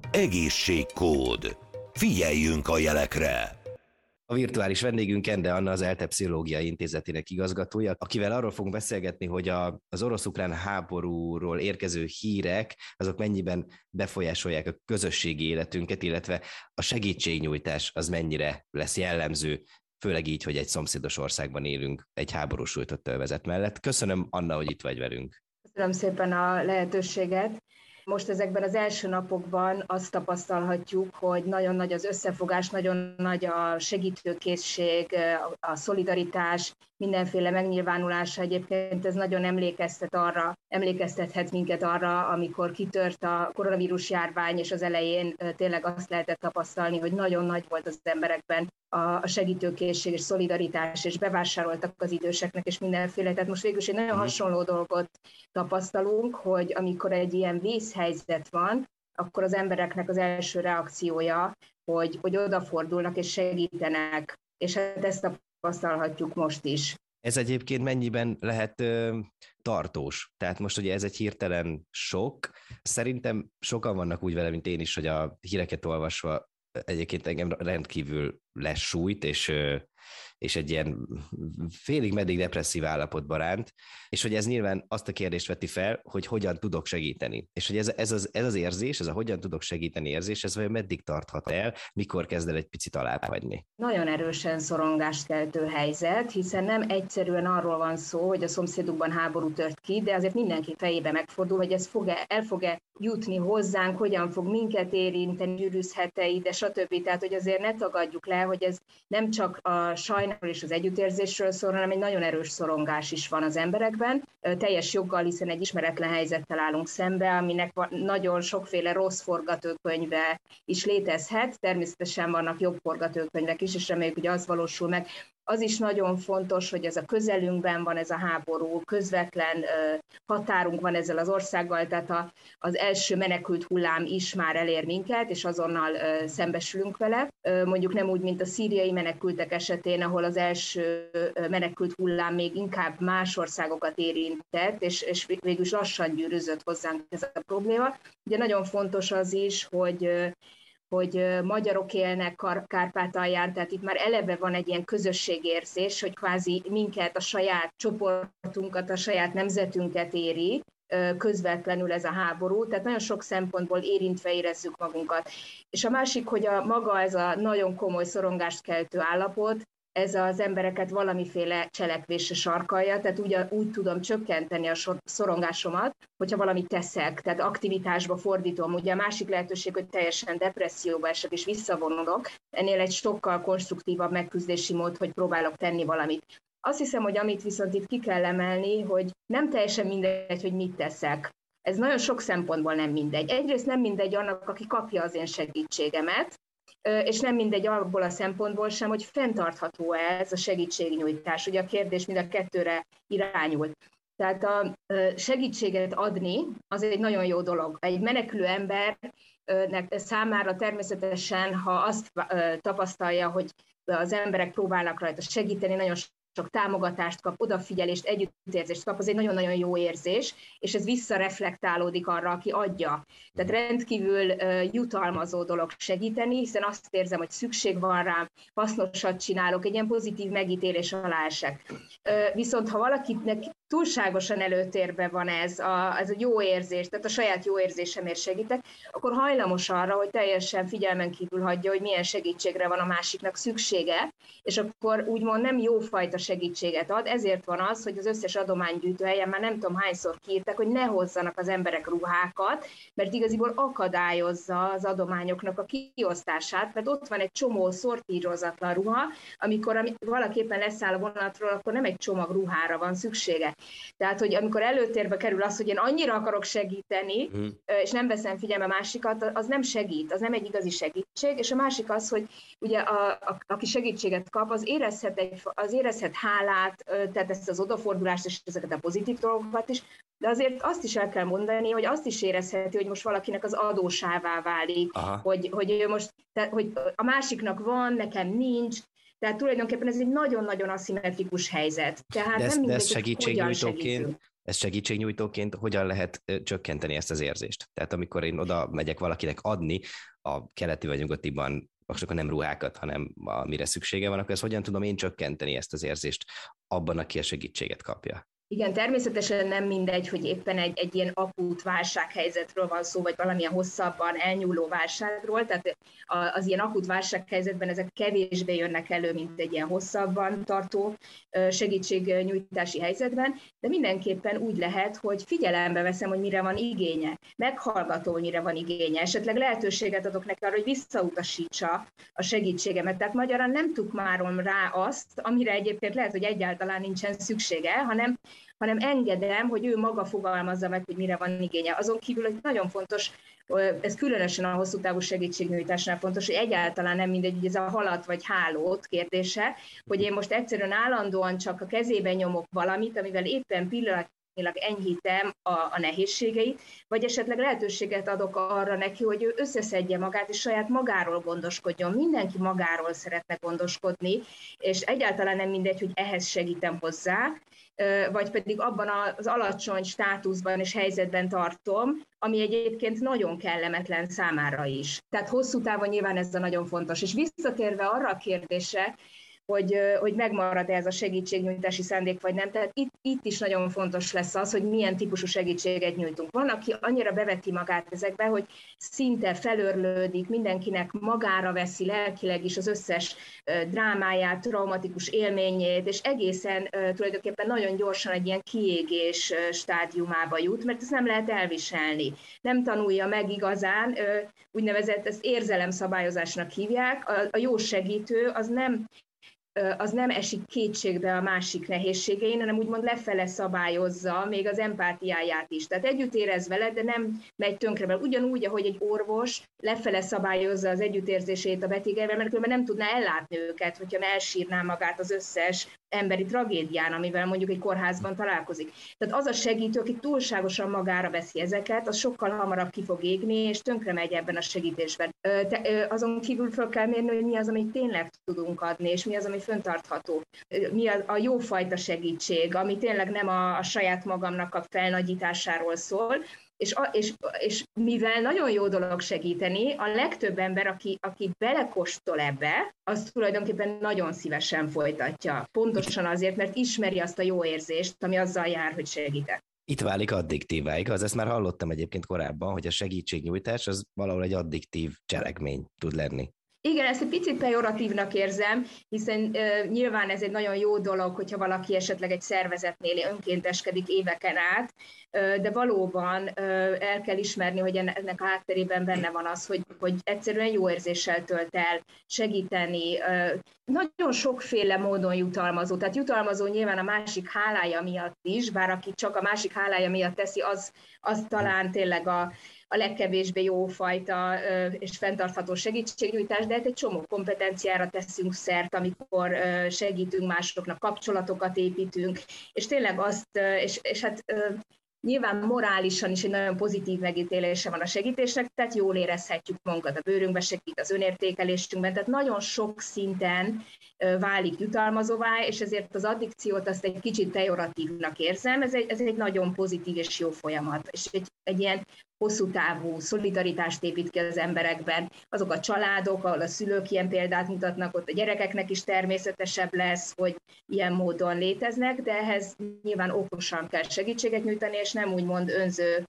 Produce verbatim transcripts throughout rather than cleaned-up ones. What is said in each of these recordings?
Egészségkód. Figyeljünk a jelekre! A virtuális vendégünk Ende Anna, az ELTE Pszichológiai Intézetének igazgatója, akivel arról fogunk beszélgetni, hogy a, az orosz-ukrán háborúról érkező hírek, azok mennyiben befolyásolják a közösségi életünket, illetve a segítségnyújtás az mennyire lesz jellemző, főleg így, hogy egy szomszédos országban élünk egy háborús sújtott övezet mellett. Köszönöm, Anna, hogy itt vagy velünk. Köszönöm szépen a lehetőséget. Most ezekben az első napokban azt tapasztalhatjuk, hogy nagyon nagy az összefogás, nagyon nagy a segítőkészség, a szolidaritás, mindenféle megnyilvánulása. Egyébként ez nagyon emlékeztet arra, emlékeztethet minket arra, amikor kitört a koronavírus járvány, és az elején tényleg azt lehetett tapasztalni, hogy nagyon nagy volt az emberekben a segítőkészség és szolidaritás, és bevásároltak az időseknek, és mindenféle. Tehát most végül is egy nagyon hasonló dolgot tapasztalunk, hogy amikor egy ilyen vészhelyzet van, akkor az embereknek az első reakciója, hogy, hogy odafordulnak és segítenek, és hát ezt tapasztalhatjuk most is. Ez egyébként mennyiben lehet ö, tartós? Tehát most ugye ez egy hirtelen sok. Szerintem sokan vannak úgy vele, mint én is, hogy a híreket olvasva egyébként engem rendkívül lesújt, és, és egy ilyen félig meddig depresszív állapotba ránt, és hogy ez nyilván azt a kérdést veti fel, hogy hogyan tudok segíteni. És hogy ez, ez, az, ez az érzés, ez a hogyan tudok segíteni érzés, ez vajon meddig tarthat el, mikor kezd el egy picit alábbhagyni? Nagyon erősen szorongást keltő helyzet, hiszen nem egyszerűen arról van szó, hogy a szomszédukban háború tört ki, de azért mindenki fejébe megfordul, hogy ez fog-e, el fog-e jutni hozzánk, hogyan fog minket érinteni, gyűrűzhet-e ide, stb. Tehát, hogy azért ne tagadjuk le, hogy ez nem csak a sajnálról és az együttérzésről szól, hanem egy nagyon erős szorongás is van az emberekben. Teljes joggal, hiszen egy ismeretlen helyzettel állunk szembe, aminek nagyon sokféle rossz forgatókönyve is létezhet. Természetesen vannak jobb forgatókönyvek is, és reméljük, hogy az valósul meg. Az is nagyon fontos, hogy ez a közelünkben van ez a háború, közvetlen határunk van ezzel az országgal, tehát a, az első menekült hullám is már elér minket, és azonnal szembesülünk vele. Mondjuk nem úgy, mint a szíriai menekültek esetén, ahol az első menekült hullám még inkább más országokat érintett, és, és végül is lassan gyűrűzött hozzánk ez a probléma. Ugye nagyon fontos az is, hogy hogy magyarok élnek Kárpátalján, tehát itt már eleve van egy ilyen közösségérzés, hogy kvázi minket, a saját csoportunkat, a saját nemzetünket éri közvetlenül ez a háború, tehát nagyon sok szempontból érintve érezzük magunkat. És a másik, hogy a maga ez a nagyon komoly szorongást keltő állapot, ez az embereket valamiféle cselekvésre sarkalja, tehát úgy, úgy tudom csökkenteni a szorongásomat, hogyha valamit teszek, tehát aktivitásba fordítom. Ugye a másik lehetőség, hogy teljesen depresszióba esek és visszavonulok, ennél egy sokkal konstruktívabb megküzdési mód, hogy próbálok tenni valamit. Azt hiszem, hogy amit viszont itt ki kell emelni, hogy nem teljesen mindegy, hogy mit teszek. Ez nagyon sok szempontból nem mindegy. Egyrészt nem mindegy annak, aki kapja az én segítségemet, és nem mindegy abból a szempontból sem, hogy fenntartható ez a segítségnyújtás. Ugye a kérdés mind a kettőre irányul. Tehát a segítséget adni az egy nagyon jó dolog. Egy menekülő embernek számára természetesen, ha azt tapasztalja, hogy az emberek próbálnak rajta segíteni, nagyon sok támogatást kap, odafigyelést, együttérzést kap, az egy nagyon-nagyon jó érzés, és ez visszareflektálódik arra, aki adja. Tehát rendkívül uh, jutalmazó dolog segíteni, hiszen azt érzem, hogy szükség van rám, hasznosat csinálok, egy ilyen pozitív megítélés alá esek. Uh, viszont ha valakinek túlságosan előtérbe van ez a, ez a jó érzés, tehát a saját jó érzésemért segítek, akkor hajlamos arra, hogy teljesen figyelmen kívül hagyja, hogy milyen segítségre van a másiknak szüksége, és akkor úgymond nem jófajta segítséget ad, ezért van az, hogy az összes adománygyűjtőhelyen már nem tudom hányszor kiírtak, hogy ne hozzanak az emberek ruhákat, mert igaziból akadályozza az adományoknak a kiosztását, mert ott van egy csomó szortírozatlan ruha, amikor valaképpen leszáll a vonatról, akkor nem egy csomag ruhára van szüksége. Tehát, hogy amikor előtérbe kerül az, hogy én annyira akarok segíteni, mm. és nem veszem figyelme másikat, az nem segít, az nem egy igazi segítség, és a másik az, hogy ugye a, a, aki segítséget kap, az érezhet, egy, az érezhet hálát, tehát ezt az odafordulást és ezeket a pozitív dolgokat is, de azért azt is el kell mondani, hogy azt is érezheti, hogy most valakinek az adósává válik, hogy, hogy, most, tehát, hogy a másiknak van, nekem nincs. Tehát tulajdonképpen ez egy nagyon-nagyon aszimmetrikus helyzet. Tehát de nem ez, mindegy, de ez segítségnyújtóként, ezt segítségnyújtóként hogyan lehet csökkenteni ezt az érzést? Tehát amikor én oda megyek valakinek adni a keleti vagy nyugatiban, most akkor nem ruhákat, hanem amire szüksége van, akkor ezt hogyan tudom én csökkenteni ezt az érzést abban, aki a segítséget kapja? Igen, természetesen nem mindegy, hogy éppen egy, egy ilyen akut válsághelyzetről van szó, vagy valamilyen hosszabban elnyúló válságról, tehát az ilyen akut válsághelyzetben ezek kevésbé jönnek elő, mint egy ilyen hosszabban tartó segítségnyújtási helyzetben, de mindenképpen úgy lehet, hogy figyelembe veszem, hogy mire van igénye, meghallgatom, hogy mire van igénye, esetleg lehetőséget adok neki arra, hogy visszautasítsa a segítségemet, tehát magyarán nem tukmárom rá azt, amire egyébként lehet, hogy egyáltalán nincsen szüksége, hanem hanem engedem, hogy ő maga fogalmazza meg, hogy mire van igénye. Azon kívül, hogy nagyon fontos, ez különösen a hosszú távú segítségnyújtásnál fontos, hogy egyáltalán nem mindegy, hogy ez a halat vagy hálót kérdése, hogy én most egyszerűen állandóan csak a kezében nyomok valamit, amivel éppen pillanatnyilag enyhítem a, a nehézségeit, vagy esetleg lehetőséget adok arra neki, hogy ő összeszedje magát, és saját magáról gondoskodjon. Mindenki magáról szeretne gondoskodni, és egyáltalán nem mindegy, hogy ehhez segítem hozzá, vagy pedig abban az alacsony státuszban és helyzetben tartom, ami egyébként nagyon kellemetlen számára is. Tehát hosszú távon nyilván ez a nagyon fontos. És visszatérve arra a kérdésre, hogy, hogy megmarad-e ez a segítségnyújtási szándék, vagy nem. Tehát itt, itt is nagyon fontos lesz az, hogy milyen típusú segítséget nyújtunk. Van, aki annyira beveti magát ezekbe, hogy szinte felörlődik, mindenkinek magára veszi lelkileg is az összes drámáját, traumatikus élményét, és egészen tulajdonképpen nagyon gyorsan egy ilyen kiégés stádiumába jut, mert ezt nem lehet elviselni. Nem tanulja meg igazán, úgynevezett ezt érzelemszabályozásnak hívják. A, a jó segítő az nem az nem esik kétségbe a másik nehézségein, hanem úgymond lefele szabályozza még az empátiáját is. Tehát együtt érez vele, de nem megy tönkre vele. Ugyanúgy, ahogy egy orvos lefele szabályozza az együttérzését a betegeivel, mert különben nem tudná ellátni őket, hogyha elsírná magát az összes emberi tragédián, amivel mondjuk egy kórházban találkozik. Tehát az a segítő, aki túlságosan magára veszi ezeket, az sokkal hamarabb ki fog égni, és tönkre megy ebben a segítésben. Te, azon kívül fel kell mérni, hogy mi az, amit tényleg tudunk adni, és mi az, ami fenntartható. Mi a, a jófajta segítség, ami tényleg nem a, a saját magamnak a felnagyításáról szól, És, a, és, és mivel nagyon jó dolog segíteni, a legtöbb ember, aki, aki belekóstol ebbe, az tulajdonképpen nagyon szívesen folytatja. Pontosan azért, mert ismeri azt a jó érzést, ami azzal jár, hogy segítek. Itt válik addiktívá, igaz? Ezt már hallottam egyébként korábban, hogy a segítségnyújtás az valahol egy addiktív cselekmény tud lenni. Igen, ezt egy picit pejoratívnak érzem, hiszen uh, nyilván ez egy nagyon jó dolog, hogyha valaki esetleg egy szervezetnél önkénteskedik éveken át, uh, de valóban uh, el kell ismerni, hogy ennek a hátterében benne van az, hogy, hogy egyszerűen jó érzéssel tölt el, segíteni. Uh, nagyon sokféle módon jutalmazó, tehát jutalmazó nyilván a másik hálája miatt is, bár aki csak a másik hálája miatt teszi, az, az talán tényleg a a legkevésbé jófajta és fenntartható segítségnyújtás, de hát egy csomó kompetenciára teszünk szert, amikor segítünk másoknak, kapcsolatokat építünk, és tényleg azt, és, és hát nyilván morálisan is egy nagyon pozitív megítélése van a segítésnek, tehát jól érezhetjük magunkat a bőrünkbe, segít az önértékelésünkben, tehát nagyon sok szinten válik jutalmazóvá, és ezért az addikciót azt egy kicsit pejoratívnak érzem, ez egy, ez egy nagyon pozitív és jó folyamat, és egy, egy ilyen hosszú távú szolidaritást épít ki az emberekben. Azok a családok, ahol a szülők ilyen példát mutatnak, ott a gyerekeknek is természetesebb lesz, hogy ilyen módon léteznek, de ehhez nyilván okosan kell segítséget nyújtani, és nem úgymond önző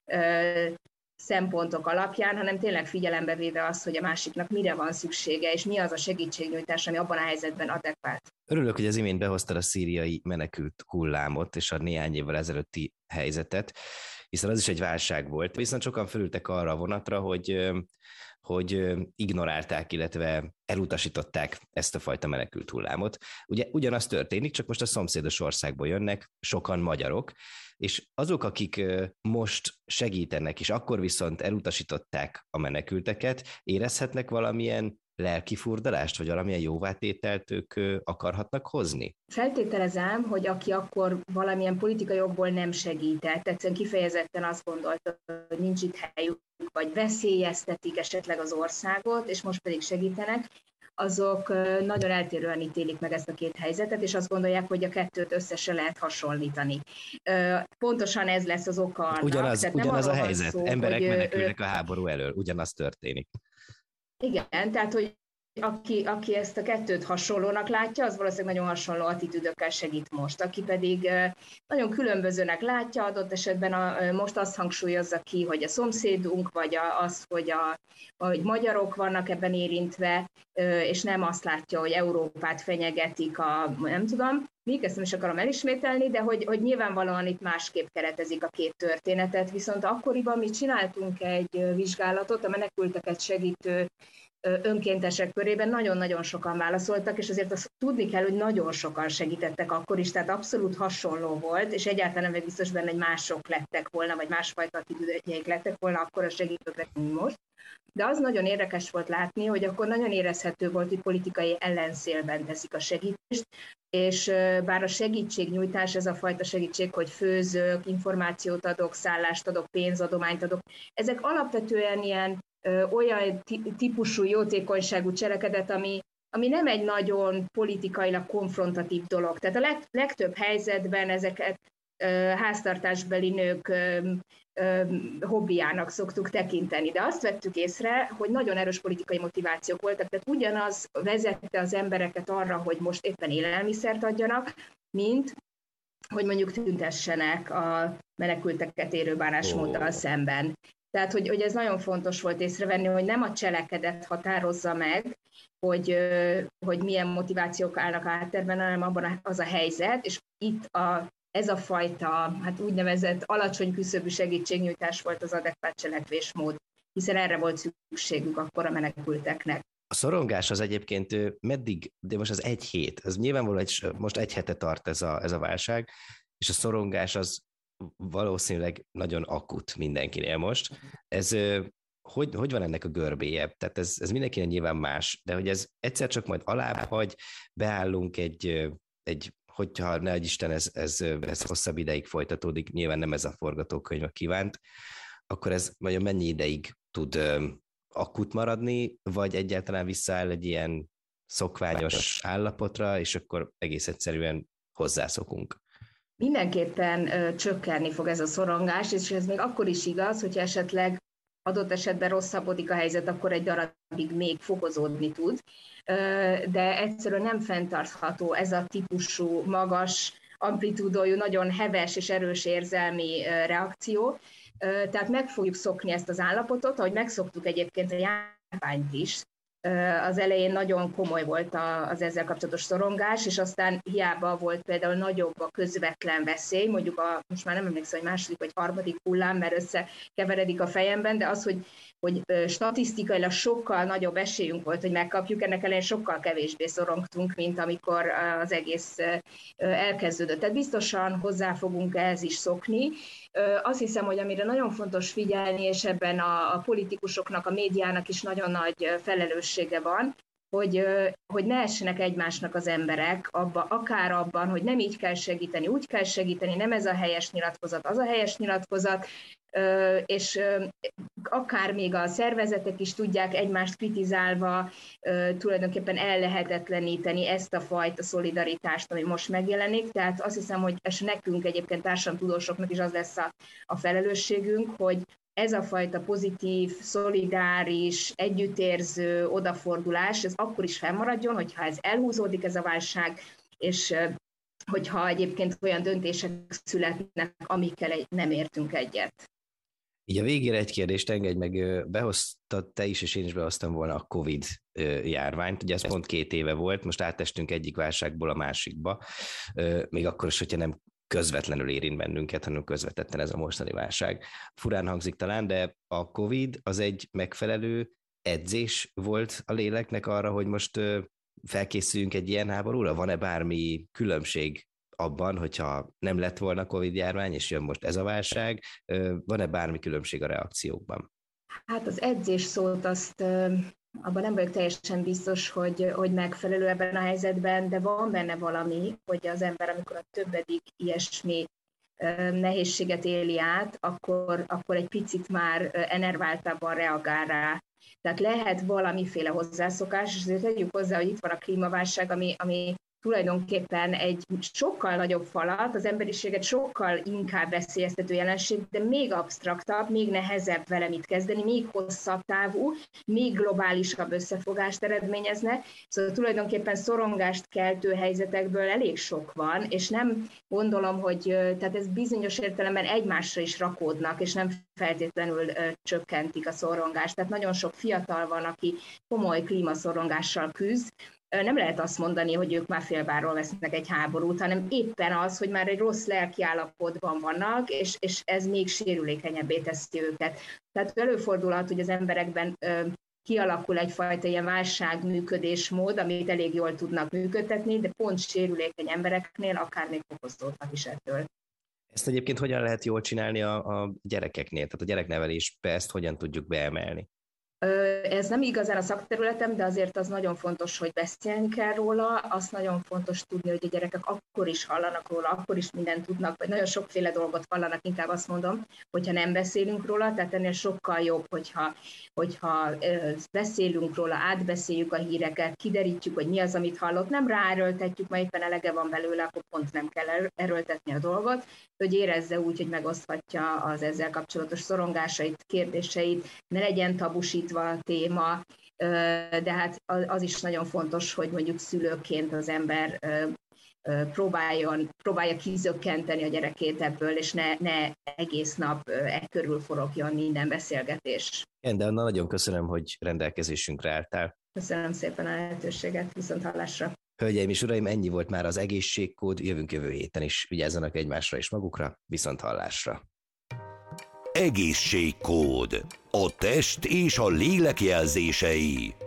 ö, szempontok alapján, hanem tényleg figyelembe véve azt, hogy a másiknak mire van szüksége, és mi az a segítségnyújtás, ami abban a helyzetben adekvát. Örülök, hogy az imént behoztad a szíriai menekült hullámot, és a néhány évvel ezelőtti helyzetet, hiszen az is egy válság volt. Viszont sokan fölültek arra a vonatra, hogy, hogy ignorálták, illetve elutasították ezt a fajta menekült hullámot. Ugye ugyanaz történik, csak most a szomszédos országból jönnek sokan magyarok, és azok, akik most segítenek, és akkor viszont elutasították a menekülteket, érezhetnek valamilyen lelkifurdalást, vagy valamilyen jóvátételt ők akarhatnak hozni? Feltételezem, hogy aki akkor valamilyen politikai jogból nem segített, egyszerűen kifejezetten azt gondolta, hogy nincs itt helyük, vagy veszélyeztetik esetleg az országot, és most pedig segítenek, azok nagyon eltérően ítélik meg ezt a két helyzetet, és azt gondolják, hogy a kettőt összesen lehet hasonlítani. Pontosan ez lesz az oka annak. Ugyanaz, tehát ugyanaz nem a helyzet, szó, emberek hogy menekülnek a háború elől, ugyanaz történik. Igen, tehát, hogy Aki, aki ezt a kettőt hasonlónak látja, az valószínűleg nagyon hasonló attitűdökkel segít most. Aki pedig nagyon különbözőnek látja, adott esetben a, most azt hangsúlyozza ki, hogy a szomszédunk, vagy az, hogy, a, hogy magyarok vannak ebben érintve, és nem azt látja, hogy Európát fenyegetik a, nem tudom, még ezt nem is akarom elismételni, de hogy, hogy nyilvánvalóan itt másképp keretezik a két történetet, viszont akkoriban mi csináltunk egy vizsgálatot, a menekülteket segítő önkéntesek körében nagyon-nagyon sokan válaszoltak, és azért azt tudni kell, hogy nagyon sokan segítettek akkor is, tehát abszolút hasonló volt, és egyáltalán nem biztos benne, hogy mások lettek volna, vagy másfajta attitűdjeik lettek volna akkor a segítők, mint most. De az nagyon érdekes volt látni, hogy akkor nagyon érezhető volt, hogy politikai ellenszélben teszik a segítést, és bár a segítségnyújtás, ez a fajta segítség, hogy főzök, információt adok, szállást adok, pénzadományt adok, ezek alapvetően ilyen olyan típusú jótékonyságú cselekedet, ami, ami nem egy nagyon politikailag konfrontatív dolog. Tehát a leg, legtöbb helyzetben ezeket háztartásbeli nők hobbiának szoktuk tekinteni. De azt vettük észre, hogy nagyon erős politikai motivációk voltak, tehát ugyanaz vezette az embereket arra, hogy most éppen élelmiszert adjanak, mint hogy mondjuk tüntessenek a menekülteket érő bánásmóddal szemben. Tehát, hogy, hogy ez nagyon fontos volt észrevenni, hogy nem a cselekedet határozza meg, hogy, hogy milyen motivációk állnak háttérben, hanem abban az a helyzet, és itt a, ez a fajta hát úgynevezett alacsony küszöbű segítségnyújtás volt az adekvát cselekvésmód, hiszen erre volt szükségük akkor a menekülteknek. A szorongás az egyébként meddig, de most az egy hét, ez nyilvánvalóan egy, most egy hete tart ez a, ez a válság, és a szorongás az valószínűleg nagyon akut mindenkinél most. Ez hogy, hogy van ennek a görbéje? Tehát ez, ez mindenkinek nyilván más, de hogy ez egyszer csak majd alább hagy, beállunk egy, egy hogyha ne adj Isten ez, ez, ez hosszabb ideig folytatódik, nyilván nem ez a forgatókönyv a kívánt, akkor ez majd mennyi ideig tud akut maradni, vagy egyáltalán visszaáll egy ilyen szokványos állapotra, és akkor egész egyszerűen hozzászokunk. Mindenképpen ö, csökkenni fog ez a szorongás, és ez még akkor is igaz, hogyha esetleg adott esetben rosszabbodik a helyzet, akkor egy darabig még fokozódni tud, ö, de egyszerűen nem fenntartható ez a típusú, magas, amplitúdójú, nagyon heves és erős érzelmi ö, reakció. Ö, tehát meg fogjuk szokni ezt az állapotot, ahogy megszoktuk egyébként a járványt is. Az elején nagyon komoly volt az ezzel kapcsolatos szorongás, és aztán hiába volt például nagyobb a közvetlen veszély, mondjuk a, most már nem emlékszem, hogy második vagy harmadik hullám, mert összekeveredik a fejemben, de az, hogy, hogy statisztikailag sokkal nagyobb esélyünk volt, hogy megkapjuk, ennek elején sokkal kevésbé szorongtunk, mint amikor az egész elkezdődött. Tehát biztosan hozzá fogunk ehhez is szokni. Azt hiszem, hogy amire nagyon fontos figyelni, és ebben a, a politikusoknak, a médiának is nagyon nagy felelőssége van, hogy, hogy ne essenek egymásnak az emberek, abba, akár abban, hogy nem így kell segíteni, úgy kell segíteni, nem ez a helyes nyilatkozat, az a helyes nyilatkozat, és akár még a szervezetek is tudják egymást kritizálva tulajdonképpen ellehetetleníteni ezt a fajta szolidaritást, ami most megjelenik. Tehát azt hiszem, hogy és nekünk egyébként társadalomtudósoknak is az lesz a, a felelősségünk, hogy ez a fajta pozitív, szolidáris, együttérző odafordulás, ez akkor is fennmaradjon, hogyha ez elhúzódik ez a válság, és hogyha egyébként olyan döntések születnek, amikkel nem értünk egyet. Így a végére egy kérdést engedj meg, behoztad te is, és én is behoztam volna a Covid járványt, ugye ez pont két éve volt, most átestünk egyik válságból a másikba, még akkor is, hogyha nem közvetlenül érint bennünket, hanem közvetetten ez a mostani válság. Furán hangzik talán, de a Covid az egy megfelelő edzés volt a léleknek arra, hogy most felkészüljünk egy ilyen háborúra? Van-e bármi különbség abban, hogyha nem lett volna Covid-járvány, és jön most ez a válság, van-e bármi különbség a reakciókban? Hát az edzés szót azt abban nem vagyok teljesen biztos, hogy, hogy megfelelő ebben a helyzetben, de van benne valami, hogy az ember, amikor a többedik ilyesmi nehézséget éli át, akkor, akkor egy picit már enerváltabban reagál rá. Tehát lehet valamiféle hozzászokás, és azért tegyük hozzá, hogy itt van a klímaválság, ami, ami tulajdonképpen egy sokkal nagyobb falat, az emberiséget sokkal inkább veszélyeztető jelenség, de még absztraktabb, még nehezebb vele mit kezdeni, még hosszabb távú, még globálisabb összefogást eredményezne. Szóval tulajdonképpen szorongást keltő helyzetekből elég sok van, és nem gondolom, hogy tehát ez bizonyos értelemben egymásra is rakódnak, és nem feltétlenül ö, csökkentik a szorongást. Tehát nagyon sok fiatal van, aki komoly klímaszorongással küzd. Nem lehet azt mondani, hogy ők már félváról vesznek egy háborút, hanem éppen az, hogy már egy rossz lelkiállapotban vannak, és, és ez még sérülékenyebbé teszi őket. Tehát előfordulhat, hogy az emberekben ö, kialakul egyfajta ilyen válságműködésmód, amit elég jól tudnak működtetni, de pont sérülékeny embereknél akár még fokozódhat is ettől. Ezt egyébként hogyan lehet jól csinálni a, a gyerekeknél? Tehát a gyereknevelésbe ezt hogyan tudjuk beemelni? Ez nem igazán a szakterületem, de azért az nagyon fontos, hogy beszélni kell róla, azt nagyon fontos tudni, hogy a gyerekek akkor is hallanak róla, akkor is mindent tudnak, vagy nagyon sokféle dolgot hallanak, inkább azt mondom, hogyha nem beszélünk róla, tehát ennél sokkal jobb, hogyha, hogyha beszélünk róla, átbeszéljük a híreket, kiderítjük, hogy mi az, amit hallott, nem ráerőltetjük, mert éppen elege van belőle, akkor pont nem kell erőltetni a dolgot, hogy érezze úgy, hogy megoszthatja az ezzel kapcsolatos szorongásait, kérdéseit, ne legyen tabusítva a téma, de hát az is nagyon fontos, hogy mondjuk szülőként az ember próbáljon, próbálja kizökkenteni a gyerekét ebből, és ne, ne egész nap e körül forogjon minden beszélgetés. Igen, de Anna, nagyon köszönöm, hogy rendelkezésünkre álltál. Köszönöm szépen a lehetőséget, viszont hallásra. Hölgyeim és uraim, ennyi volt már az egészségkód, jövünk jövő héten is. Vigyázzanak egymásra és magukra, viszont hallásra. Egészségkód. A test és a lélek jelzései.